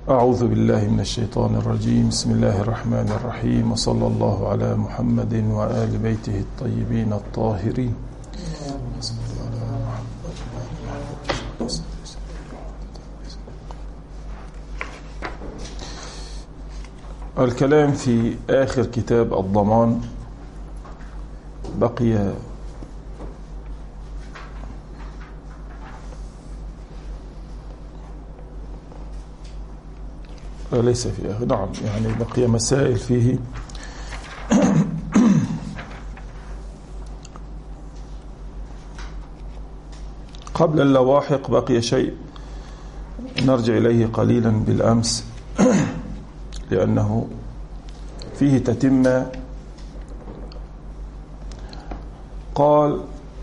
أعوذ بالله من الشيطان الرجيم. بسم الله الرحمن الرحيم، وصلى الله على محمد وآل بيته الطيبين الطاهرين. الكلام في آخر كتاب الضمان. بقي ليس في آخر، نعم، يعني بقي مسائل فيه. قبل اللواحق بقي شيء نرجع إليه قليلا بالأمس لأنه فيه تتمة. قال: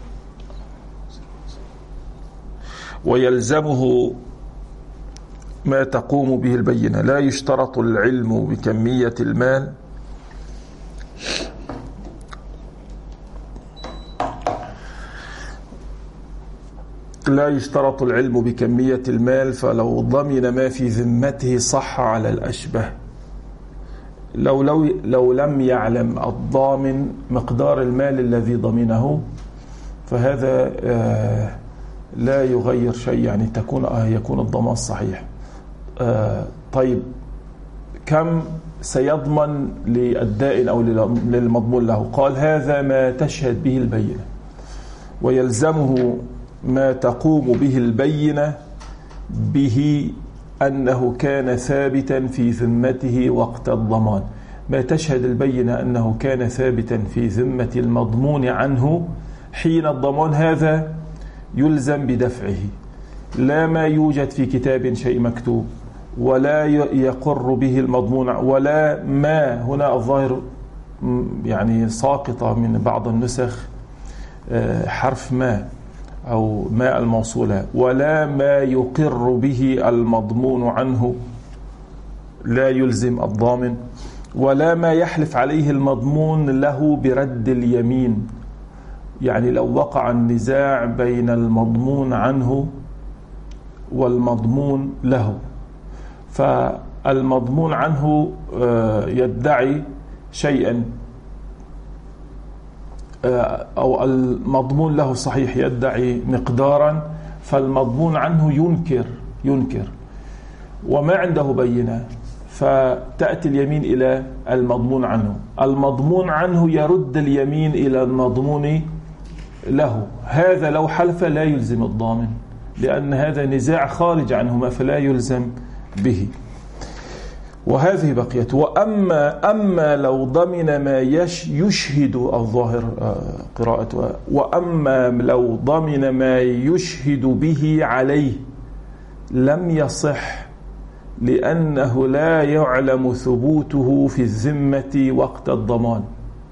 ويلزمه ما تقوم به البينة. لا يشترط العلم بكمية المال فلو ضمن ما في ذمته صح على الأشبه. لو لم يعلم الضامن مقدار المال الذي ضمنه فهذا لا يغير شيء، يعني يكون الضمان صحيح. طيب، كم سيضمن للدائن أو للمضمون له؟ قال: هذا ما تشهد به البينة، ويلزمه ما تقوم به البينة به أنه كان ثابتا في ذمته وقت الضمان. ما تشهد البينة أنه كان ثابتا في ذمة المضمون عنه حين الضمان، هذا يلزم بدفعه. لا ما يوجد في كتاب شيء مكتوب، ولا يقر به المضمون، ولا ما هنا الظاهر يعني ساقطة من بعض النسخ حرف ما أو ما الموصولة، ولا ما يقر به المضمون عنه لا يلزم الضامن، ولا ما يحلف عليه المضمون له برد اليمين. يعني لو وقع النزاع بين المضمون عنه والمضمون له، فالمضمون عنه يدعي شيئا أو المضمون له صحيح يدعي مقدارا، فالمضمون عنه ينكر وما عنده بينة، فتأتي اليمين إلى المضمون عنه يرد اليمين إلى المضمون له. هذا لو حلف لا يلزم الضامن، لأن هذا نزاع خارج عنهما فلا يلزم به. وهذه بقيت. أما لو ضمن ما يشهد الظاهر قراءة، وأما لو ضمن ما يشهد به عليه لم يصح، لأنه لا يعلم ثبوته في الذمة وقت الضمان.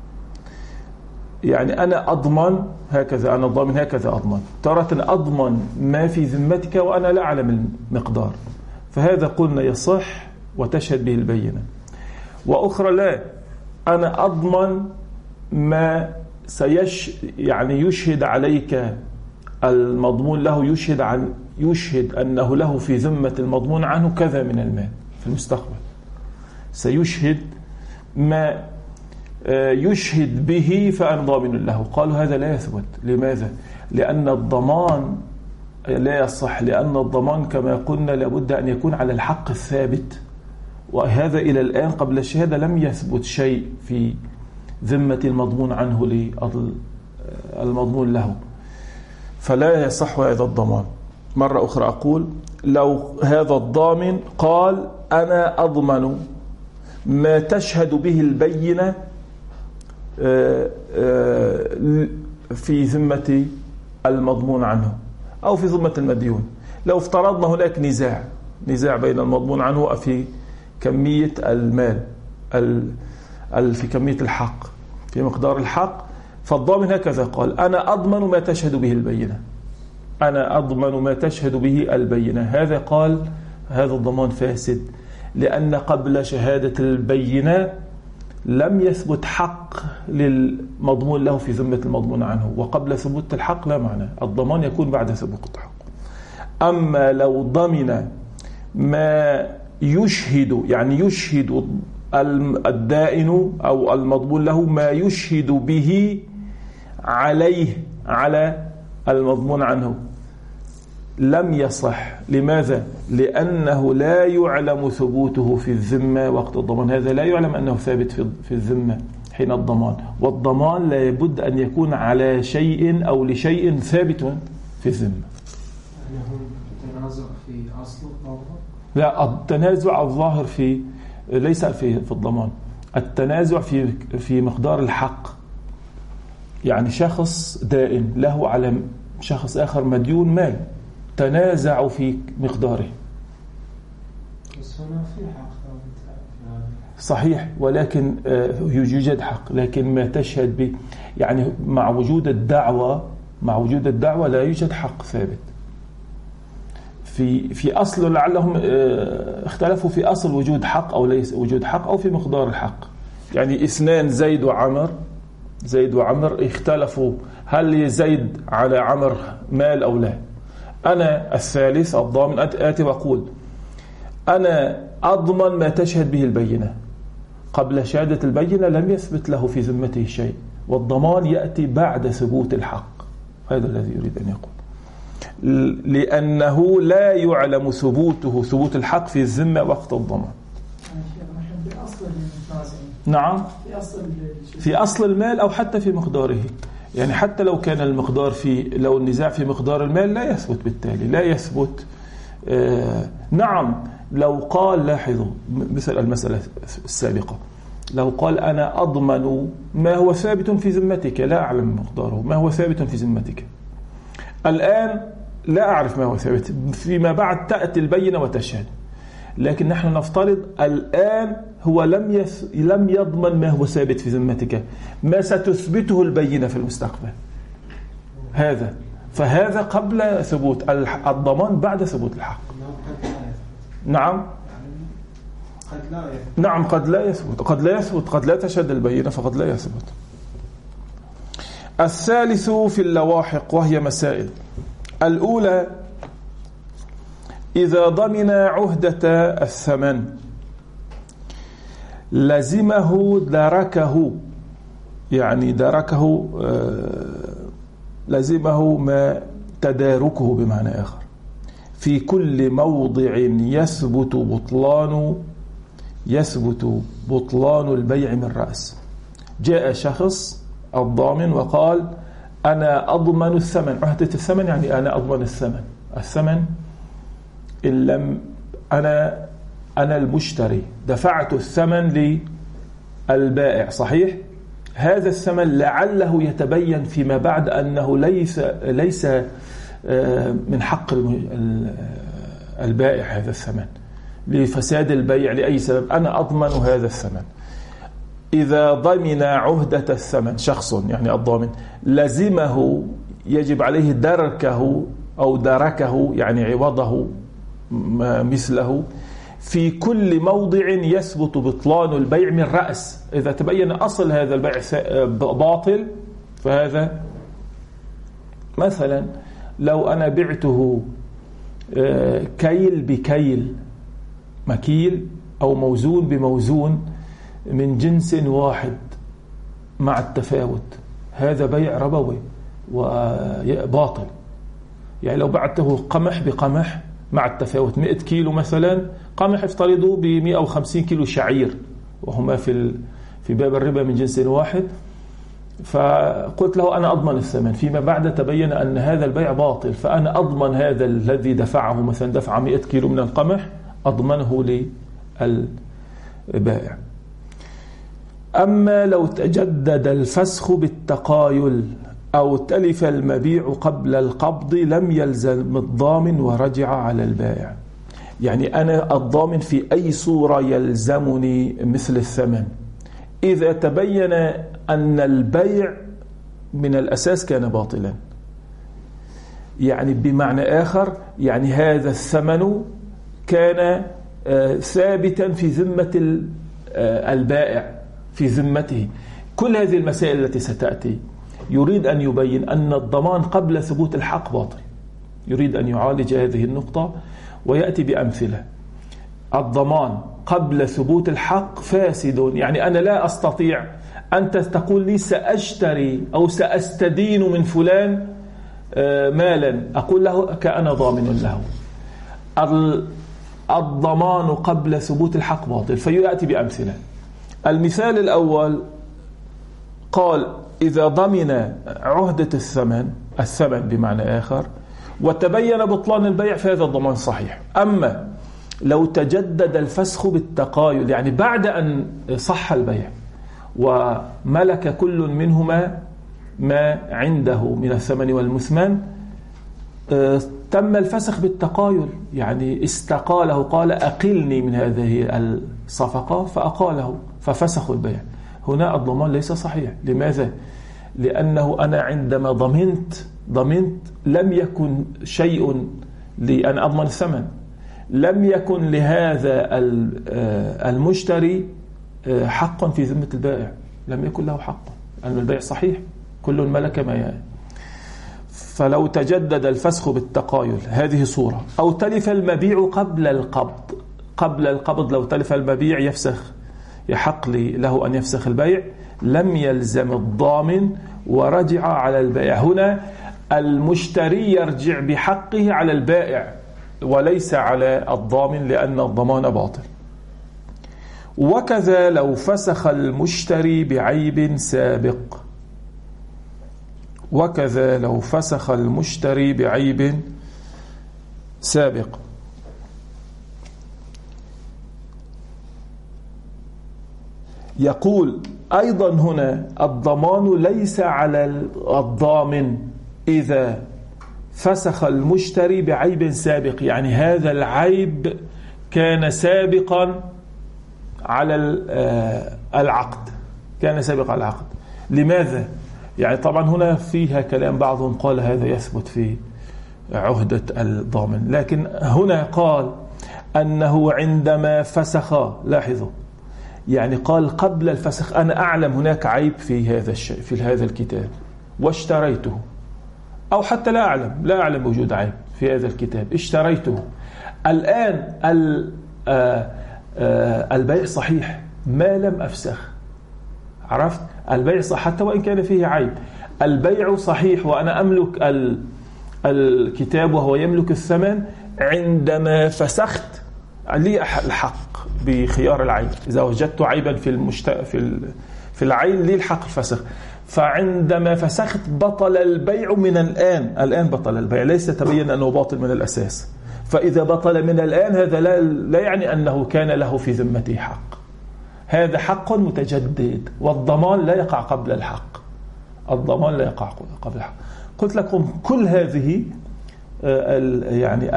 يعني أنا أضمن هكذا، أنا ضامن هكذا أضمن، تارة أضمن ما في ذمتك وأنا لا أعلم المقدار، فهذا قلنا يصح وتشهد به البينة. وأخرى لا، أنا أضمن ما يعني يشهد عليك المضمون له، يشهد أنه له في ذمة المضمون عنه كذا من المال في المستقبل، سيشهد ما يشهد به فأنا ضامن له. قالوا هذا لا يثبت. لماذا؟ لأن الضمان لا يصح، لأن الضمان كما قلنا لابد أن يكون على الحق الثابت، وهذا إلى الآن قبل الشهادة لم يثبت شيء في ذمة المضمون عنه للمضمون له، فلا يصح هذا الضمان. مرة أخرى أقول: لو هذا الضامن قال: أنا أضمن ما تشهد به البينة في ذمة المضمون عنه أو في ذمة المديون. لو افترضنا هناك نزاع بين المضمون عنه في كمية المال، في كمية الحق، في مقدار الحق، فالضامن هكذا قال: أنا أضمن ما تشهد به البينة، أنا أضمن ما تشهد به البينة. هذا قال هذا الضمان فاسد، لأن قبل شهادة البينة لم يثبت حق للمضمون له في ذمة المضمون عنه، وقبل ثبوت الحق لا معنى، الضمان يكون بعد ثبوت الحق. أما لو ضمن ما يشهد، يعني يشهد الدائن أو المضمون له ما يشهد به عليه على المضمون عنه، لم يصح. لماذا؟ لأنه لا يعلم ثبوته في الذمة وقت الضمان، هذا لا يعلم أنه ثابت في الذمة حين الضمان، والضمان لا يبد أن يكون على شيء أو لشيء ثابت في الذمة. التنازع في أصل الظاهر؟ لا، التنازع الظاهر ليس في الضمان، التنازع في مقدار الحق. يعني شخص دائن له على شخص آخر مديون مال، تنازعوا في مقداره. بس هنا في حق صحيح، ولكن يوجد حق، لكن ما تشهد به يعني مع وجود الدعوة لا يوجد حق ثابت. في أصل لعلهم اختلفوا في أصل وجود حق أو ليس وجود حق، أو في مقدار الحق. يعني اثنان زيد وعمر اختلفوا هل لزيد على عمر مال أو لا. أنا الثالث الضامن آتي وأقول أنا أضمن ما تشهد به البينة، قبل شهادة البينة لم يثبت له في ذمته شيء، والضمان يأتي بعد ثبوت الحق. هذا الذي يريد أن يقول، لأنه لا يعلم ثبوت الحق في الذمة وقت الضمان. نعم، في أصل المال أو حتى في مقداره. يعني حتى لو كان المقدار لو النزاع في مقدار المال لا يثبت، بالتالي لا يثبت. نعم، لو قال، لاحظوا مثل المسألة السابقة، لو قال أنا أضمن ما هو ثابت في ذمتك، لا أعلم مقداره، ما هو ثابت في ذمتك الآن لا أعرف ما هو ثابت، فيما بعد تأتي البينة وتشهد. لكن نحن نفترض الآن هو لم يضمن ما هو ثابت في ذمتك، ما ستثبته البينة في المستقبل. فهذا قبل ثبوت الضمان، بعد ثبوت الحق. نعم، قد لا يثبت، قد لا تشهد البينة، فقد لا يثبت. الثالث في اللواحق، وهي مسائل. الأولى: إذا ضمن عهدة الثمن لزمه دركه، يعني دركه لزمه ما تداركه بمعنى آخر، في كل موضع يثبت بطلان البيع من رأس. جاء شخص الضامن وقال أنا أضمن الثمن، عهدة الثمن يعني أنا أضمن الثمن إن لم أنا المشتري دفعت الثمن للبائع، صحيح؟ هذا الثمن لعله يتبين فيما بعد أنه ليس من حق البائع هذا الثمن، لفساد البيع لأي سبب، أنا أضمن هذا الثمن. إذا ضمن عهدة الثمن شخص، يعني الضامن، لزمه، يجب عليه دركه أو دركه، يعني عوضه مثله، في كل موضع يثبت بطلان البيع من رأس. إذا تبين أصل هذا البيع باطل، فهذا مثلا لو أنا بعته كيل بكيل، مكيل أو موزون بموزون من جنس واحد مع التفاوت، هذا بيع ربوي وباطل. يعني لو بعته قمح بقمح مع التفاوت، 100 كيلو مثلا قمح افترضوا ب 150 كيلو شعير، وهما في باب الربا من جنس واحد، فقلت له أنا أضمن الثمن، فيما بعد تبين أن هذا البيع باطل، فأنا أضمن هذا الذي دفعه، مثلا دفع 100 كيلو من القمح، أضمنه للبائع. أما لو تجدد الفسخ بالتقايل أو تلف المبيع قبل القبض لم يلزم الضامن ورجع على البائع. يعني أنا الضامن في أي صورة يلزمني مثل الثمن إذا تبين أن البيع من الأساس كان باطلا. يعني بمعنى آخر، يعني هذا الثمن كان ثابتا في ذمة البائع، في ذمته. كل هذه المسائل التي ستأتي يريد أن يبين أن الضمان قبل ثبوت الحق باطل، يريد أن يعالج هذه النقطة ويأتي بأمثلة. الضمان قبل ثبوت الحق فاسد. يعني أنا لا أستطيع أنت تقول لي سأشتري أو سأستدين من فلان مالا، أقول له كأنا ضامن له. الضمان قبل ثبوت الحق باطل. فيأتي بأمثلة. المثال الأول قال إذا ضمن عهدة الثمن بمعنى آخر وتبين بطلان البيع فهذا الضمان صحيح. أما لو تجدد الفسخ بالتقايل، يعني بعد أن صح البيع وملك كل منهما ما عنده من الثمن والمثمن، تم الفسخ بالتقايل، يعني استقاله، قال أقلني من هذه الصفقة فأقاله ففسخوا البيع. هنا الضمان ليس صحيح. لماذا؟ لأنه أنا عندما ضمنت لم يكن شيء لأن أضمن الثمن، لم يكن لهذا المشتري حقا في ذمة البائع، لم يكن له حق، أن البيع صحيح كل ملك ما يعني. فلو تجدد الفسخ بالتقايل هذه صورة. أو تلف المبيع قبل القبض لو تلف المبيع يفسخ، يحق له أن يفسخ البيع، لم يلزم الضامن ورجع على البائع. هنا المشتري يرجع بحقه على البائع وليس على الضامن لأن الضمان باطل. وكذا لو فسخ المشتري بعيب سابق، وكذا لو فسخ المشتري بعيب سابق. يقول أيضا هنا الضمان ليس على الضامن إذا فسخ المشتري بعيب سابق، يعني هذا العيب كان سابقا على العقد، كان سابقا على العقد. لماذا؟ يعني طبعا هنا فيها كلام، بعضهم قال هذا يثبت في عهدة الضامن، لكن هنا قال أنه عندما فسخ، لاحظوا يعني قال قبل الفسخ أنا أعلم هناك عيب في هذا الشيء في هذا الكتاب واشتريته، أو حتى لا أعلم وجود عيب في هذا الكتاب، اشتريته. الآن البيع صحيح ما لم أفسخ، عرفت؟ البيع صح حتى وإن كان فيه عيب، البيع صحيح وأنا أملك الكتاب وهو يملك الثمن. عندما فسخت لي الحق بخيار العين، إذا وجدت عيبا في العين لي الحق الفسخ. فعندما فسخت بطل البيع من الآن بطل البيع، ليس تبين أنه باطل من الأساس. فإذا بطل من الآن هذا لا يعني أنه كان له في ذمته حق، هذا حق متجدد، والضمان لا يقع قبل الحق، الضمان لا يقع قبل الحق. قلت لكم كل هذه يعني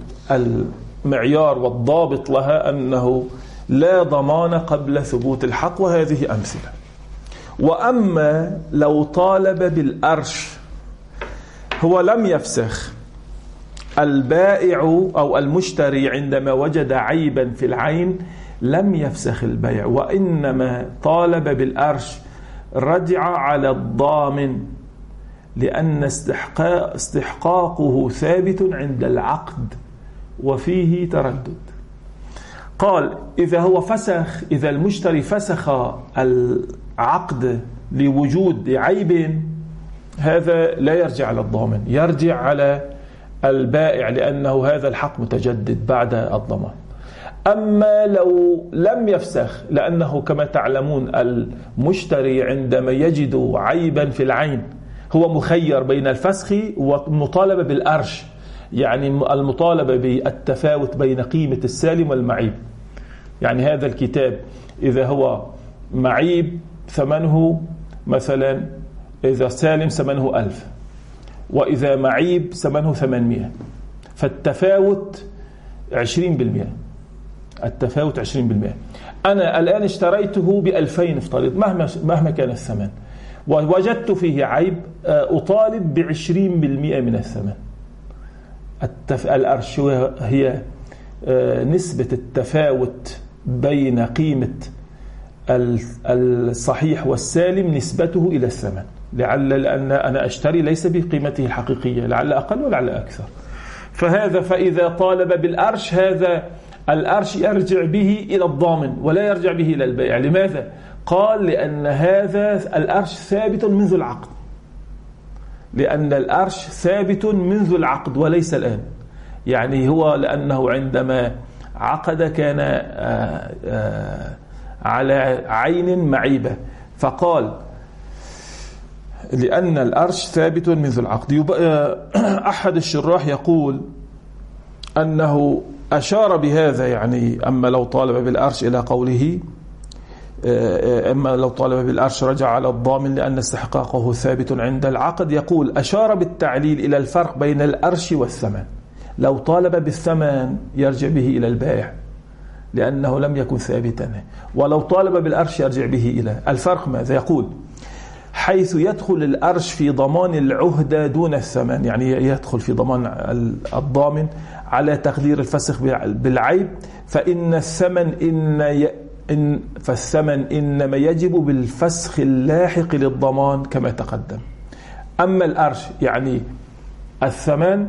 المعيار والضابط لها أنه لا ضمان قبل ثبوت الحق، وهذه أمثلة. وأما لو طالب بالأرش، هو لم يفسخ، البائع أو المشتري عندما وجد عيبا في العين لم يفسخ البيع، وإنما طالب بالأرش، رجع على الضامن لأن استحقاقه ثابت عند العقد وفيه تردد. قال إذا المشتري فسخ العقد لوجود عيب، هذا لا يرجع على الضامن، يرجع على البائع لأنه هذا الحق متجدد بعد الضمان. أما لو لم يفسخ، لأنه كما تعلمون المشتري عندما يجد عيبا في العين هو مخير بين الفسخ والمطالبة بالأرش، يعني المطالبة بالتفاوت بين قيمة السالم والمعيب. يعني هذا الكتاب إذا هو معيب ثمنه مثلا، إذا سالم ثمنه 1000، وإذا معيب ثمنه 800، فالتفاوت 20%. التفاوت 20%. أنا الآن اشتريته ب2000 افترض مهما كان الثمن، ووجدت فيه عيب، أطالب ب20% من الثمن. الأرش هي نسبة التفاوت بين قيمة الصحيح والسالم، نسبته إلى الثمن، لأن أنا أشتري ليس بقيمته الحقيقية، لعل أقل ولعل أكثر. فإذا طالب بالأرش، هذا الأرش يرجع به إلى الضامن ولا يرجع به إلى البائع. لماذا؟ قال لأن هذا الأرش ثابت منذ العقد، لأن الأرش ثابت منذ العقد وليس الآن. يعني هو لأنه عندما عقد كان على عين معيبة، فقال لأن الأرش ثابت منذ العقد. أحد الشراح يقول أنه أشار بهذا، يعني أما لو طالب بالأرش إلى قوله أما لو طالب بالأرش رجع على الضامن لأن استحقاقه ثابت عند العقد. يقول أشار بالتعليل إلى الفرق بين الأرش والثمن. لو طالب بالثمن يرجع به إلى البائع لأنه لم يكن ثابتا، ولو طالب بالأرش يرجع به إلى الفرق. ماذا يقول؟ حيث يدخل الأرش في ضمان العهدة دون الثمن، يعني يدخل في ضمان الضامن على تقدير الفسخ بالعيب، فإن فالثمن إنما يجب بالفسخ اللاحق للضمان كما تقدم. أما الأرش يعني الثمن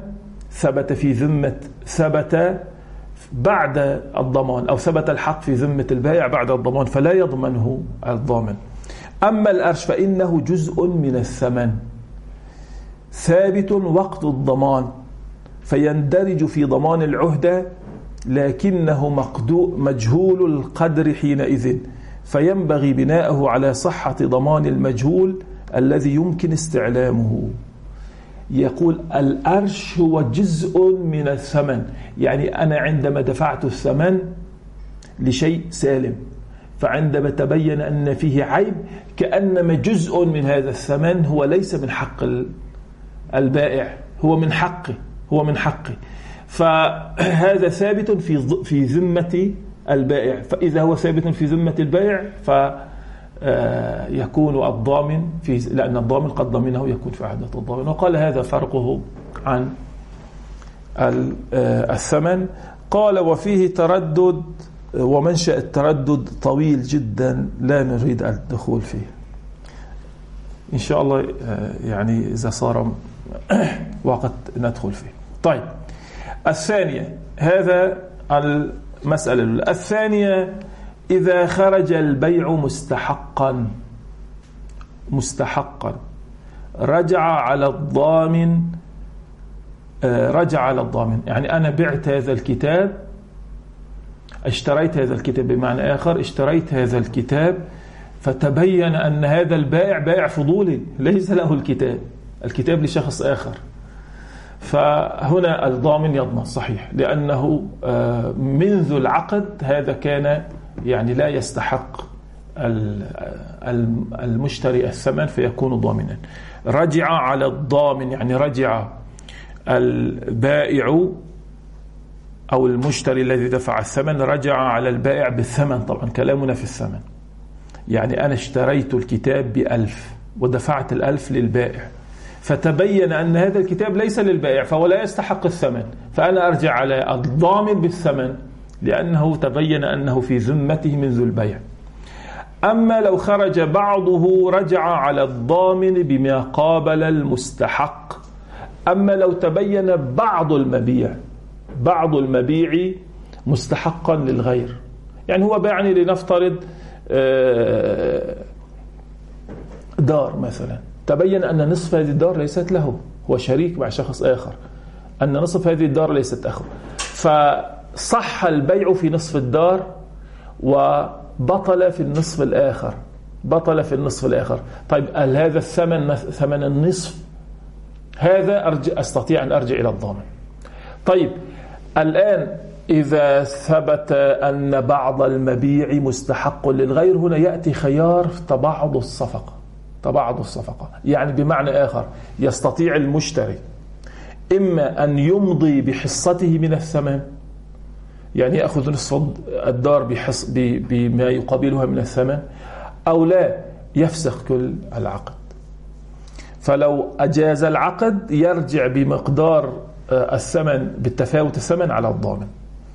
ثبت بعد الضمان، أو ثبت الحق في ذمة البائع بعد الضمان فلا يضمنه الضامن. أما الأرش فإنه جزء من الثمن ثابت وقت الضمان، فيندرج في ضمان العهدة لكنه مجهول القدر حينئذ، فينبغي بناءه على صحة ضمان المجهول الذي يمكن استعلامه. يقول الأرش هو جزء من الثمن، يعني أنا عندما دفعت الثمن لشيء سالم، فعندما تبين أن فيه عيب كأنما جزء من هذا الثمن هو ليس من حق البائع، هو من حقه، فهذا ثابت في ذمة البائع. فإذا هو ثابت في ذمة البائع فيكون الضامن لأن الضامن قد ضمنه يكون في عهدة الضامن. وقال هذا فرقه عن الثمن. قال وفيه تردد، ومنشأ التردد طويل جدا لا نريد الدخول فيه إن شاء الله، يعني إذا صار وقت ندخل فيه. طيب الثانية، هذا المسألة الثانية، إذا خرج البيع مستحقا رجع على الضامن. يعني أنا بعت هذا الكتاب، اشتريت هذا الكتاب، بمعنى آخر اشتريت هذا الكتاب فتبين أن هذا البائع بائع فضولي ليس له الكتاب لشخص آخر، فهنا الضامن يضمن صحيح، لأنه منذ العقد هذا كان يعني لا يستحق المشتري الثمن فيكون ضامنا. رجع على الضامن يعني رجع البائع أو المشتري الذي دفع الثمن رجع على البائع بالثمن. طبعا كلامنا في الثمن، يعني أنا اشتريت الكتاب ب1000 ودفعت 1000 للبائع، فتبين أن هذا الكتاب ليس للبائع فهو لا يستحق الثمن، فأنا أرجع على الضامن بالثمن لأنه تبين أنه في ذمته منذ البيع. أما لو خرج بعضه رجع على الضامن بما قابل المستحق. أما لو تبين بعض المبيع مستحقا للغير، يعني هو باعني لنفترض دار مثلا، تبين أن نصف هذه الدار ليست له، هو شريك مع شخص آخر، أن نصف هذه الدار ليست أخذ، فصح البيع في نصف الدار وبطل في النصف الآخر. طيب هل هذا الثمن ثمن النصف؟ هذا أستطيع أن أرجع إلى الضامن. طيب الآن إذا ثبت أن بعض المبيع مستحق للغير، هنا يأتي خيار تباعد الصفقة، يعني بمعنى آخر يستطيع المشتري إما أن يمضي بحصته من الثمن، يعني يأخذ نصف الدار بما يقابلها من الثمن، أو لا يفسخ كل العقد. فلو أجاز العقد يرجع بمقدار الثمن بالتفاوت الثمن على الضامن.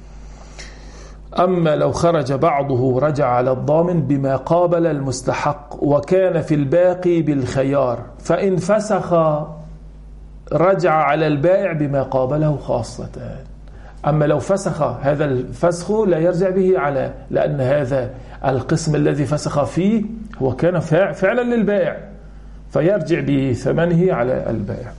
أما لو خرج بعضه رجع على الضامن بما قابل المستحق، وكان في الباقي بالخيار، فإن فسخ رجع على البائع بما قابله خاصة. أما لو فسخ هذا الفسخ لا يرجع به على، لأن هذا القسم الذي فسخ فيه هو كان فعلا للبائع، فيرجع بثمنه على البائع.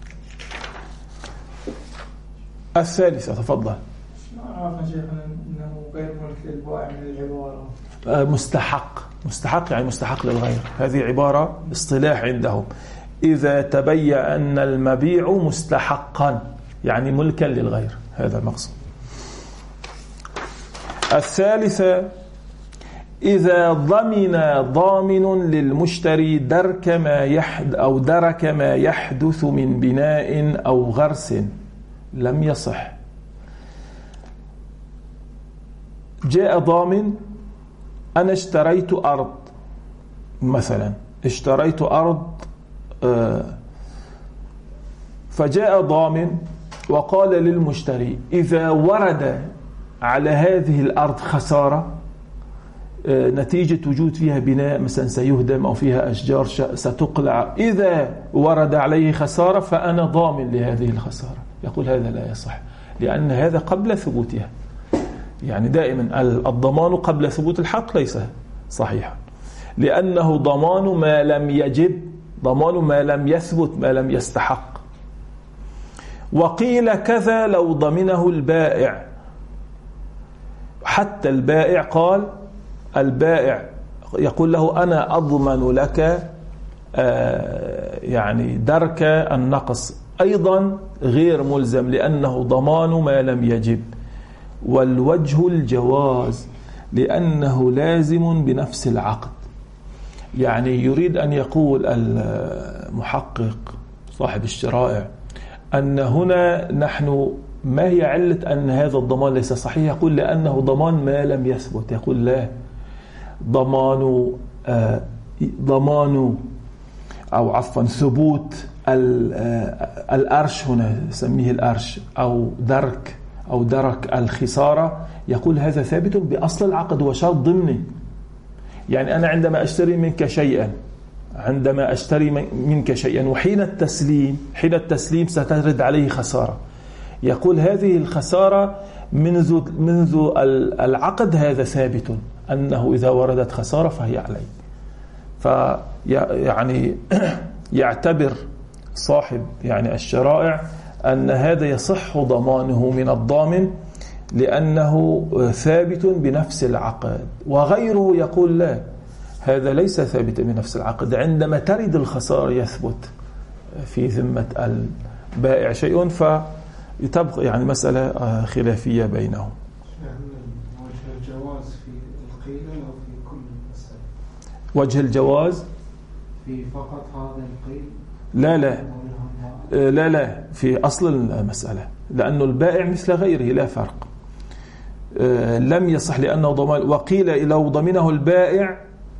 الثالثة، تفضل. ما عرفنا شيخنا أنه غير ملك للبائع من العبارة. مستحق يعني مستحق للغير، هذه عبارة اصطلاح عندهم. إذا تبين أن المبيع مستحقا يعني ملكا للغير، هذا المقصود. الثالثة، إذا ضمن ضامن للمشتري درك ما يحدث من بناء أو غرس لم يصح. جاء ضامن، أنا اشتريت أرض مثلا، اشتريت أرض، فجاء ضامن وقال للمشتري إذا ورد على هذه الأرض خسارة نتيجة وجود فيها بناء مثلا سيهدم أو فيها أشجار ستقلع، إذا ورد عليه خسارة فأنا ضامن لهذه الخسارة. يقول هذا لا يصح، لأن هذا قبل ثبوتها. يعني دائما الضمان قبل ثبوت الحق ليس صحيحا، لأنه ضمان ما لم يجب، ضمان ما لم يثبت، ما لم يستحق. وقيل كذا لو ضمنه البائع، حتى البائع قال، البائع يقول له أنا أضمن لك يعني درك النقص، أيضا غير ملزم لأنه ضمان ما لم يجب. والوجه الجواز لأنه لازم بنفس العقد. يعني يريد أن يقول المحقق صاحب الشرائع أن هنا نحن ما هي علة أن هذا الضمان ليس صحيح؟ يقول لأنه ضمان ما لم يثبت. يقول لا، ضمان أو عفوا ثبوت الأرش، هنا نسميه الأرش أو درك الخسارة، يقول هذا ثابت بأصل العقد وشرط ضمني. يعني أنا عندما أشتري منك شيئا وحين التسليم سترد عليه خسارة، يقول هذه الخسارة منذ العقد هذا ثابت أنه إذا وردت خسارة فهي علي. يعني يعتبر صاحب يعني الشرائع أن هذا يصح ضمانه من الضامن لأنه ثابت بنفس العقد. وغيره يقول لا، هذا ليس ثابتا بنفس العقد، عندما ترد الخسارة يثبت في ذمة البائع شيء، فتبقى يعني مسألة خلافية بينهم. وجه الجواز في القيل أو في كل مسألة؟ وجه الجواز في فقط هذا القيل؟ لا، في أصل المسألة، لأنه البائع مثل غيره لا فرق. لم يصح لأنه ضمان. وقيل لو ضمنه البائع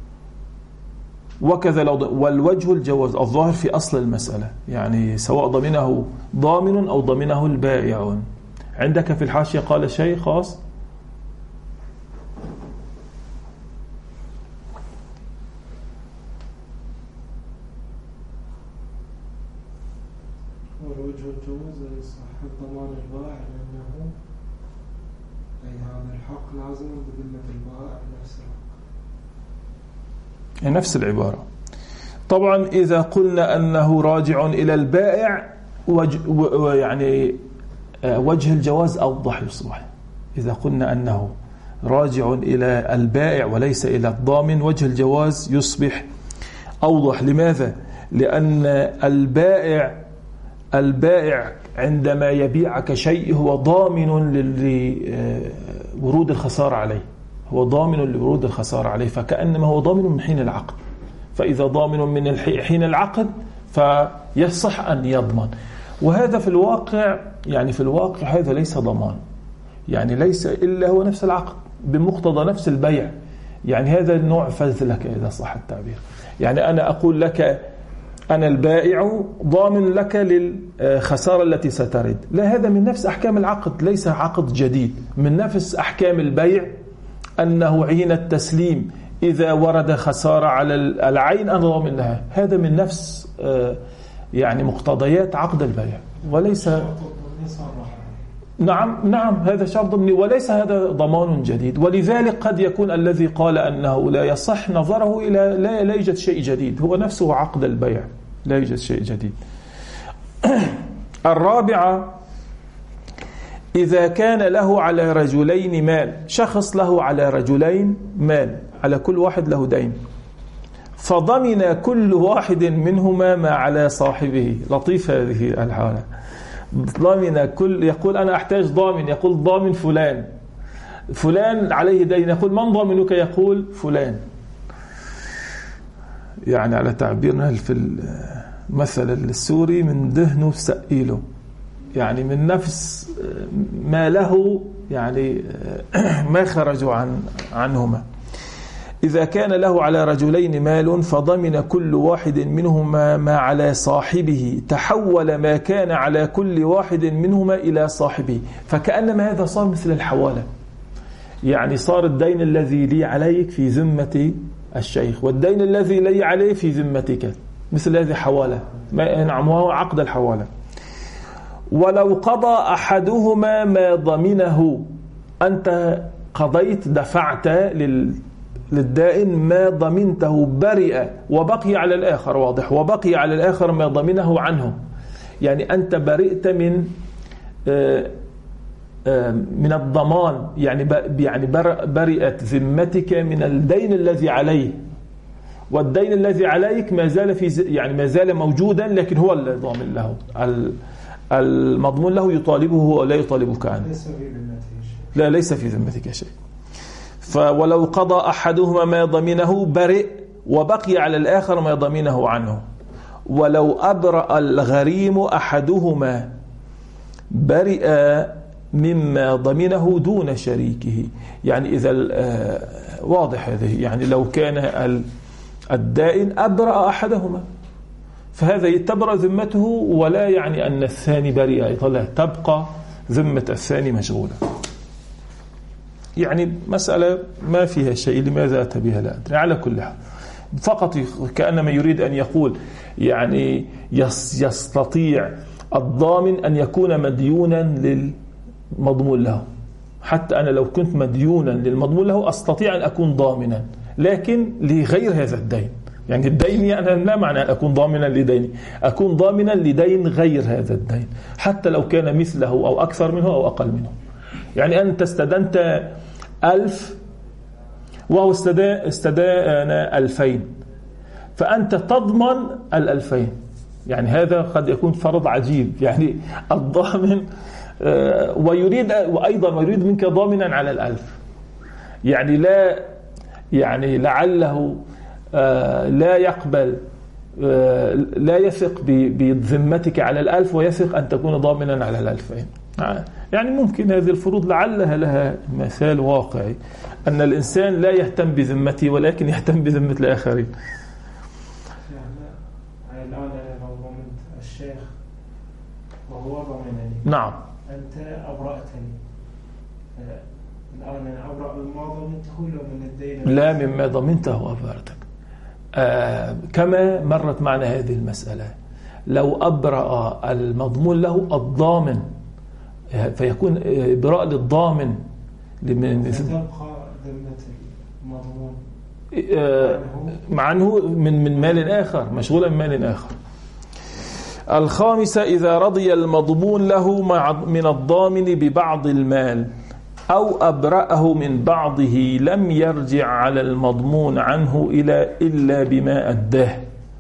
وكذا والوجه الجواز الظاهر في أصل المسألة، يعني سواء ضمنه ضامن أو ضمنه البائع. عندك في الحاشية قال شيء خاص؟ وجه الجواز يصح ضمان البائع لأنه أي هذا الحق لازم بذمة البائع نفس العبارة. طبعا إذا قلنا أنه راجع إلى البائع يعني وجه الجواز أوضح يصبح. إذا قلنا أنه راجع إلى البائع وليس إلى الضامن وجه الجواز يصبح أوضح. لماذا؟ لأن البائع عندما يبيعك شيء هو ضامن لورود الخسارة عليه، هو ضامن لورود الخسارة عليه، فكأنما هو ضامن من حين العقد. فإذا ضامن من حين العقد فيصح أن يضمن. وهذا في الواقع هذا ليس ضمان، يعني ليس إلا هو نفس العقد بمقتضى نفس البيع. يعني هذا النوع فذلك إذا صح التعبير. يعني أنا أقول لك أنا البائع ضامن لك للخسارة التي سترد، لا، هذا من نفس أحكام العقد، ليس عقد جديد، من نفس أحكام البيع، أنه حين التسليم إذا ورد خسارة على العين أنا ضامن لها. هذا من نفس يعني مقتضيات عقد البيع، وليس نعم هذا شرط وليس هذا ضمان جديد. ولذلك قد يكون الذي قال أنه لا يصح نظره إلى لا يوجد شيء جديد، هو نفسه عقد البيع لا يوجد شيء جديد. الرابعة، إذا كان له على رجلين مال، شخص له على رجلين مال، على كل واحد له دين، فضمن كل واحد منهما ما على صاحبه. لطيف هذه الحالة. ضمن كل، يقول أنا أحتاج ضامن، يقول ضامن فلان عليه دين، يقول من ضامنك؟ يقول فلان. يعني على تعبيرنا في المثل السوري، من دهنه سئيله، يعني من نفس ما له، يعني ما خرجوا عنهما. إذا كان له على رجلين مال فضمن كل واحد منهما ما على صاحبه، تحول ما كان على كل واحد منهما إلى صاحبه، فكأنما هذا صار مثل الحوالة. يعني صار الدين الذي لي عليك في ذمة الشيخ، والدين الذي لي عليه في ذمتك، مثل هذه حوالة. نعم، وهو عقد الحوالة. ولو قضى أحدهما ما ضمنه، أنت قضيت، دفعت للدائن ما ضمنته، برئ وبقي على الآخر، واضح، وبقي على الآخر ما ضمنه عنه. يعني أنت برئت من الضمان، يعني برئت ذمتك من الدين الذي عليه، والدين الذي عليك ما زال موجودا، لكن هو اللي ضامن له، المضمون له يطالبه ولا يطالبك عنه. ليس في ذمتك شيء. ولو قضى أحدهما ما ضمنه برئ وبقي على الآخر ما ضمنه عنه. ولو أبرأ الغريم أحدهما برئ مما ضمنه دون شريكه. يعني إذا واضح هذه، يعني لو كان الدائن أبرأ أحدهما، فهذا تبرأ ذمته، ولا يعني أن الثاني بريء أيضا، لا، تبقى ذمة الثاني مشغولة. يعني مسألة ما فيها شيء، لماذا أتى بها لا أدري. على كل حال، فقط كأنما يريد أن يقول يعني يستطيع الضامن أن يكون مديونا للمضمون له. حتى أنا لو كنت مديونا للمضمون له أستطيع أن أكون ضامنا، لكن لغير هذا الدين. يعني الدين، يعني لا معنى أن أكون ضامنا لديني، أكون ضامنا لدين غير هذا الدين، حتى لو كان مثله أو أكثر منه أو أقل منه. يعني أنت استدنت 1000 وهو استدان 2000، فأنت تضمن 2000. يعني هذا قد يكون فرض عجيب، يعني الضامن وأيضا يريد منك ضامنا على 1000. يعني لعله لا يقبل، لا يثق بذمتك على 1000 ويثق أن تكون ضامنا على 2000. يعني ممكن هذه الفروض لعلها لها مثال واقعي، أن الإنسان لا يهتم بذمته ولكن يهتم بذمة الآخرين. يعني الآن أنا لو ضمنت الشيخ وهو ضمنني، نعم، أنت أبرأتني، الآن أنا أبرأ مما ضمنته لو من الدين؟ لا، مما ضمنته أبرأتك. كما مرت معنا هذه المسألة، لو أبرأ المضمون له الضامن، فيكون إبراء للضامن تبقى ذمة المضمون عنه من مال آخر، مشغولا بمال آخر. الخامسة، إذا رضي المضمون له من الضامن ببعض المال أو أبرأه من بعضه لم يرجع على المضمون عنه إلا بما أداه.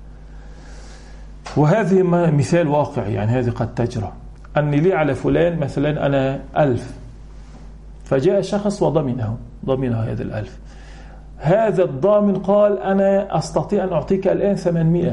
وهذه مثال واقعي، يعني هذه قد تجرى. أني لي على فلان مثلا أنا 1000، فجاء شخص وضمنه هذا 1000. هذا الضامن قال أنا أستطيع أن أعطيك الآن 800،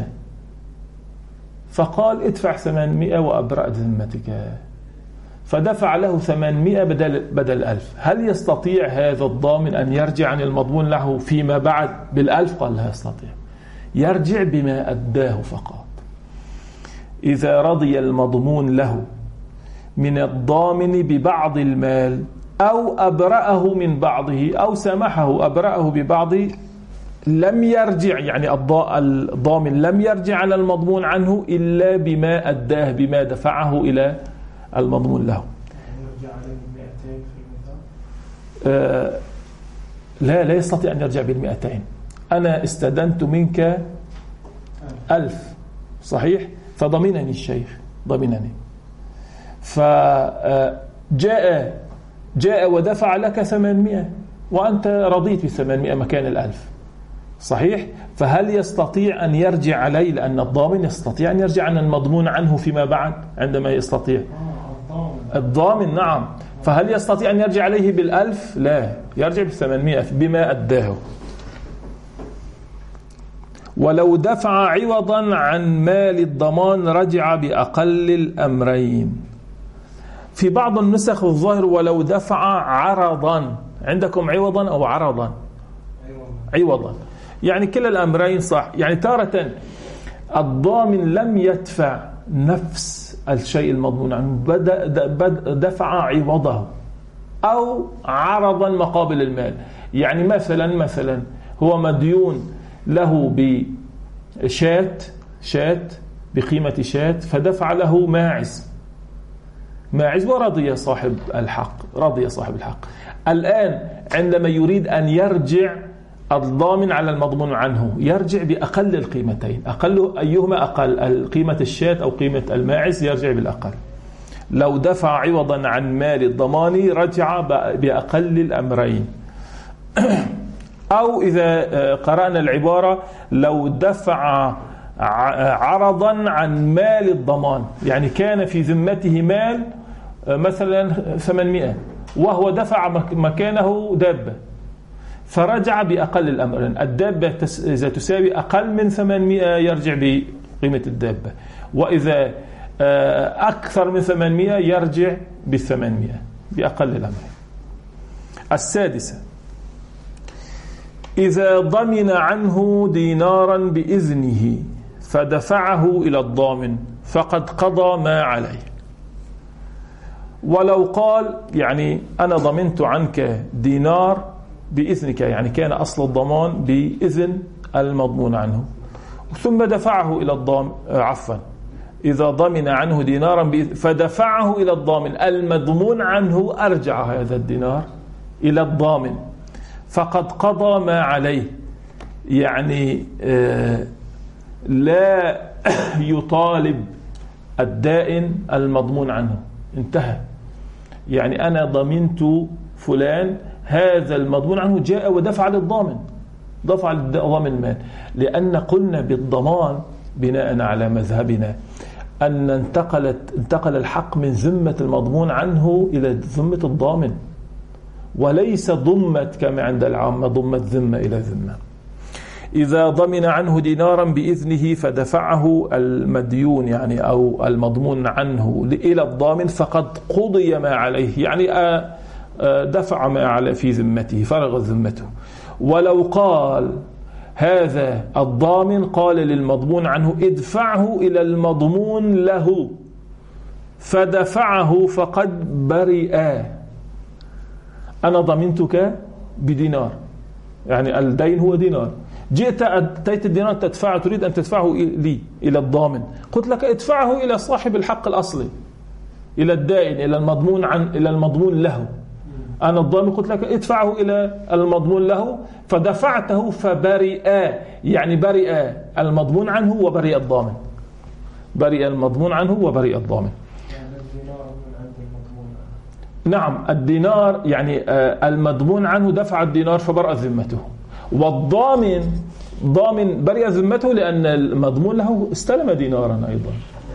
فقال ادفع 800 وأبرأت ذمتك، فدفع له 800 بدل 1000. هل يستطيع هذا الضامن أن يرجع عن المضمون له فيما بعد بال1000؟ قال لا يستطيع، يرجع بما أداه فقط. إذا رضي المضمون له من الضامن ببعض المال أو أبرأه من بعضه أو سمحه أبرأه ببعضه لم يرجع، يعني الضامن لم يرجع على المضمون عنه إلا بما أداه، بما دفعه إلى المضمون له. يرجع على لا يستطيع أن يرجع ب200. أنا استدنت منك 1000 صحيح، فضمنني الشيخ، ضمنني، جاء ودفع لك 800 وأنت رضيت ب800 مكان 1000 صحيح. فهل يستطيع أن يرجع علي؟ لأن الضامن يستطيع أن يرجع عن المضمون عنه فيما بعد عندما يستطيع. الضامن نعم. فهل يستطيع أن يرجع عليه بال1000؟ لا، يرجع ب800 بما أداه. ولو دفع عوضا عن مال الضمان رجع بأقل الأمرين. في بعض النسخ الظاهر ولو دفع عرضا. عندكم عوضا أو عرضا؟ عوضا، يعني كلا الأمرين صح. يعني تارة الضامن لم يدفع نفس الشيء المضمون عنه، دفع عوضه أو عرضا مقابل المال. يعني مثلا هو مديون له بشاة بقيمة شاة، فدفع له ماعز ورضي صاحب الحق. الآن عندما يريد أن يرجع الضامن على المضمون عنه، يرجع بأقل القيمتين. أيهما أقل، قيمة الشاة أو قيمة الماعز؟ يرجع بالأقل. لو دفع عوضا عن مال الضمان رجع بأقل الأمرين. أو إذا قرأنا العبارة لو دفع عرضا عن مال الضمان، يعني كان في ذمته مال مثلا 800 وهو دفع مكانه دابة، فرجع بأقل الأمرين. الدابة إذا تساوي أقل من 800 يرجع بقيمة الدابة، وإذا أكثر من 800 يرجع ب800 بأقل الأمرين. السادسة، إذا ضمن عنه دينارا بإذنه فدفعه إلى الضامن فقد قضى ما عليه. ولو قال يعني أنا ضمنت عنك دينار بإذنك، يعني كان أصل الضمان بإذن المضمون عنه، ثم دفعه إلى الضامن، إذا ضمن عنه دينارا فدفعه إلى الضامن، المضمون عنه أرجع هذا الدينار إلى الضامن فقد قضى ما عليه. يعني لا يطالب الدائن المضمون عنه، انتهى. يعني أنا ضمنت فلان، هذا المضمون عنه جاء ودفع للضامن، دفع للضامن المال، لأن قلنا بالضمان بناء على مذهبنا أن انتقل الحق من ذمة المضمون عنه إلى ذمة الضامن، وليس ضمة كما عند العامة ضمة ذمة إلى ذمة. إذا ضمن عنه دينارا بإذنه فدفعه المديون يعني أو المضمون عنه إلى الضامن فقد قضي ما عليه، يعني دفع ما على في ذمته، فرغ ذمته. ولو قال هذا الضامن قال للمضمون عنه ادفعه إلى المضمون له فدفعه فقد برئ. أنا ضمنتك بدينار، يعني الدين هو دينار، جئت أتيت الدينار تدفعه، تريد أن تدفعه لي إلى الضامن، قلت لك ادفعه إلى صاحب الحق الأصلي، إلى الدائن، إلى المضمون له. أنا الضامن قلت لك ادفعه إلى المضمون له فدفعته فبرئ، يعني برئ المضمون عنه وبرئ الضامن، برئ المضمون عنه وبرئ الضامن. نعم، الدينار يعني المضمون عنه دفع الدينار فبرأ ذمته، والضامن ضامن برئ ذمته لأن المضمون له استلم دينارا أيضا.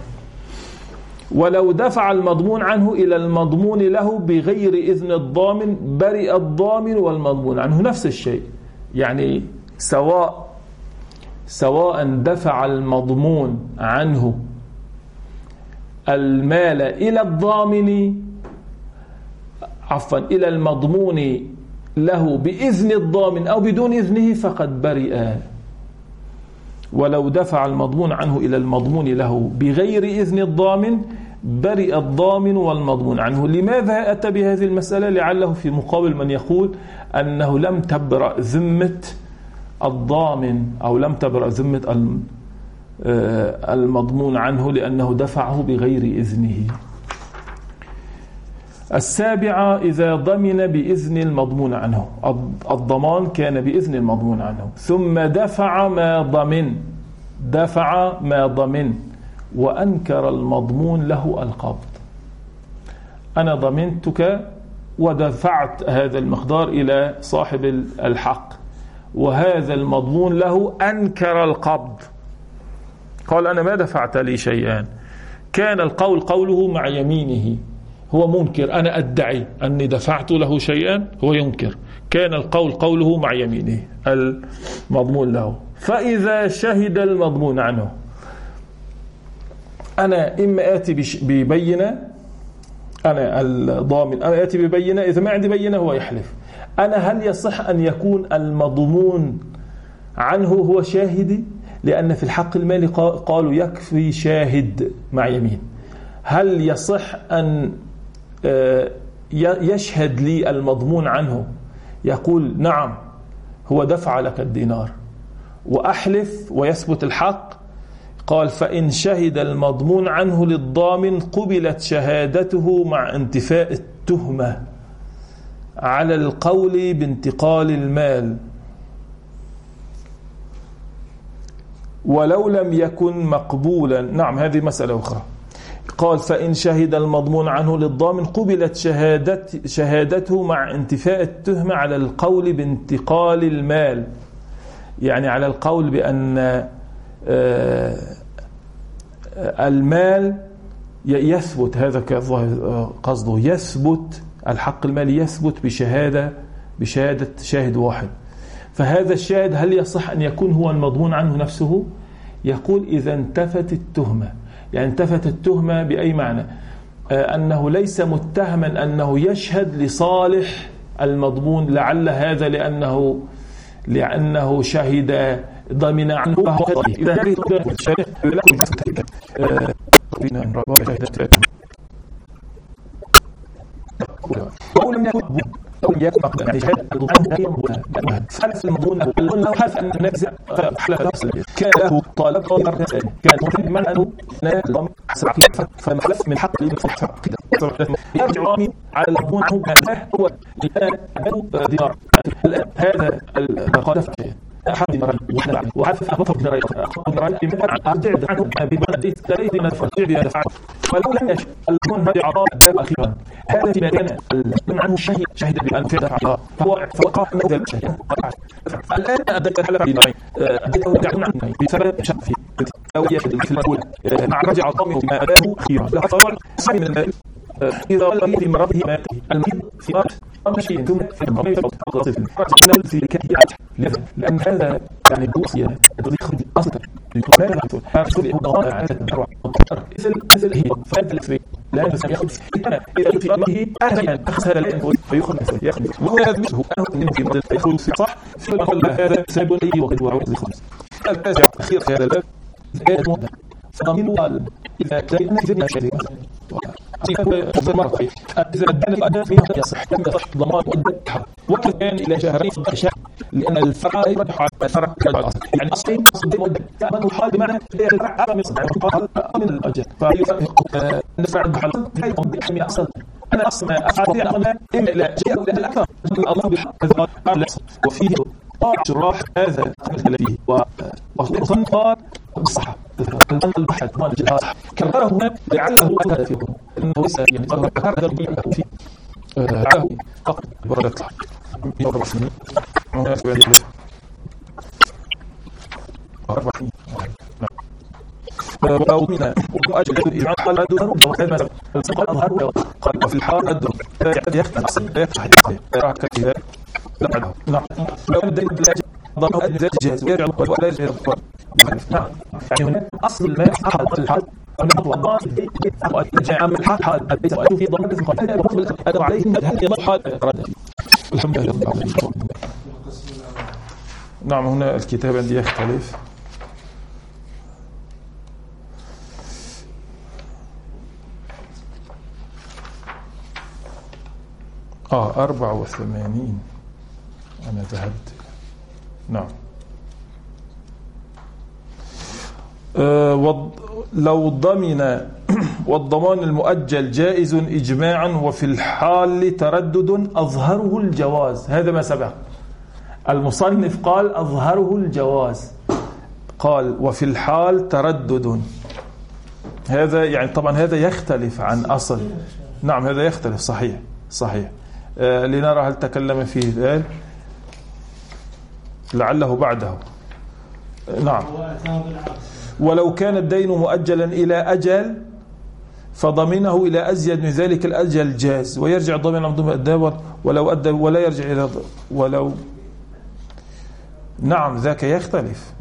ولو دفع المضمون عنه إلى المضمون له بغير إذن الضامن برئ الضامن والمضمون عنه، نفس الشيء. يعني سواء دفع المضمون عنه المال إلى الضامن إلى المضمون له بإذن الضامن أو بدون إذنه فقد برئ. ولو دفع المضمون عنه إلى المضمون له بغير إذن الضامن برئ الضامن والمضمون عنه. لماذا أتى بهذه المسألة؟ لعله في مقابل من يقول أنه لم تبرأ ذمة الضامن أو لم تبرأ ذمة المضمون عنه لأنه دفعه بغير إذنه. السابعة إذا ضمن بإذن المضمون عنه، الضمان كان بإذن المضمون عنه ثم دفع ما ضمن وأنكر المضمون له القبض. أنا ضمنتك ودفعت هذا المقدار إلى صاحب الحق، وهذا المضمون له أنكر القبض، قال أنا ما دفعت لي شيئا. كان القول قوله مع يمينه، هو منكر، أنا أدعي أني دفعت له شيئا، هو ينكر. كان القول قوله مع يمينه المضمون له. فإذا شهد المضمون عنه، أنا إما آتي ببينة، أنا الضامن أنا آتي ببينة، إذا ما عندي بينة هو يحلف. أنا هل يصح أن يكون المضمون عنه هو شاهدي؟ لأن في الحق المالي قالوا يكفي شاهد مع يمين. هل يصح أن يشهد لي المضمون عنه يقول نعم هو دفع لك الدينار وأحلف ويثبت الحق؟ قال فإن شهد المضمون عنه للضامن قبلت شهادته مع انتفاء التهمة على القول بانتقال المال، ولو لم يكن مقبولا. نعم، هذه مسألة أخرى. قال فإن شهد المضمون عنه للضامن قبلت شهادته مع انتفاء التهمة على القول بانتقال المال، يعني على القول بأن المال يثبت، هذا قصده، يثبت الحق المالي يثبت بشهادة شاهد واحد. فهذا الشاهد هل يصح أن يكون هو المضمون عنه نفسه؟ يقول إذا انتفت التهمة. يعني انتفت التهمة بأي معنى؟ أنه ليس متهما أنه يشهد لصالح المضمون، لعل هذا لأنه شهد ضمن عنه، إذا ولم يكن مقدر يعني شهادة حلف المضمون له حلف أن نفسه حلف كان له طالب كان من أنه نقضم فمحلف من حق يرجع على المضمون هو دينار. هذا القادف أحد دينار وحلف أخطر دينار أرجع عنه ببلد ثلاثة من الفرع ولو لم يشهد المضمون رجع الدار أخيرا. هذا ما كان عنه شهد بأن دفع فهو فوقع أنه ذلك شهد. الآن أدت الحلف دينارين أدته دعونا عنه بسبب شك في أو يشهد الكلمة الأولى مع رجع الضامن بما أداه أخيرا لا طبعا سبب من المال إذا ظل في مرضه مات المريض في مرض مشي ثم في المرض فقط في كهيئة لأن هذا يعني بوصية يخرج أصلا يكون هذا ضمان عادة مثل هي فأنت لا يخرج إذا في مرضه أهلا أخذ هذا الأنفس فيخرج وهذا مثله أنه في مرض يخرج صح فقال هذا سبب لي وقد وعود يخرج. التاسع أخير في هذا الباب فضمين قال إذا كان إذن شيء إذا مرة إذا الدين الأداء فيها يصح ضمان مؤدد وكان إلى شهرين شهر لأن الفرع يرجح على الفرع يعني أصلي صدق مؤدد من الحال بمعنى الفرع أعلى من صدق من الأجل فنفع الحال لا يقوم بحمي أصل أنا أصلا أفعل أمام إما إلى شيء أو الأكثر الله بحق هذا وفيه شراح هذا فيه وصنفار بالصحة البحث ما الجهاز كرره هنا لعله هذا فيه إنه ليس يعني كرر هذا فيه لعله فقط بردت يوم سنين وأومنا وأجل الإجماع قال أدوه وكان ما قال أظهر قال وفي الحال أدوه يختم أصل لا يفتح يراك كذا نعم لو الدين بالأجل ضمه أدوه جاهز ويرجع ولا يجب نعم يعني هنا أصل المال حال الحال ونحو الله وأرجع عام الحال حال البيت وأدوه في ضمن كثم قال أدوه عليهم هذه مرحال رد الحمد لله رب العالمين. نعم هنا الكتاب عندي يختلف. 84 أنا ذهبت. نعم لو ضمن والضمان المؤجل جائز إجماعا وفي الحال تردد أظهره الجواز. هذا ما سبق. المصنف قال أظهره الجواز، قال وفي الحال تردد. هذا يعني طبعا هذا يختلف عن أصل. نعم هذا يختلف، صحيح. لنرى هل تكلم فيه ذلك لعله بعده. نعم. ولو كان الدين مؤجلا إلى أجل فضمنه إلى أزيد من ذلك الأجل جاز، ويرجع الضامن عن ضمن الدابر ولو أدى ولا يرجع إلى ولو. نعم ذاك يختلف.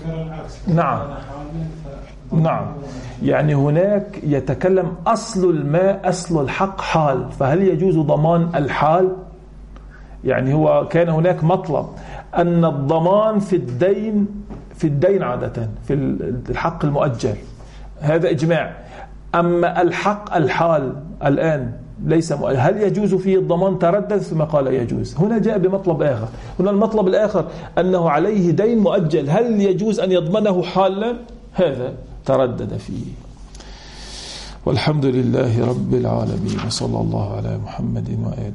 نعم يعني هناك يتكلم أصل الماء أصل الحق حال، فهل يجوز ضمان الحال؟ يعني هو كان هناك مطلب أن الضمان في الدين عادة في الحق المؤجل، هذا إجماع. أما الحق الحال الآن ليس مؤجل، هل يجوز فيه الضمان؟ تردد ثم قال يجوز. هنا جاء بمطلب آخر. هنا المطلب الآخر أنه عليه دين مؤجل، هل يجوز أن يضمنه حالا؟ هذا تردد فيه. والحمد لله رب العالمين، وصلى الله على محمد وآله.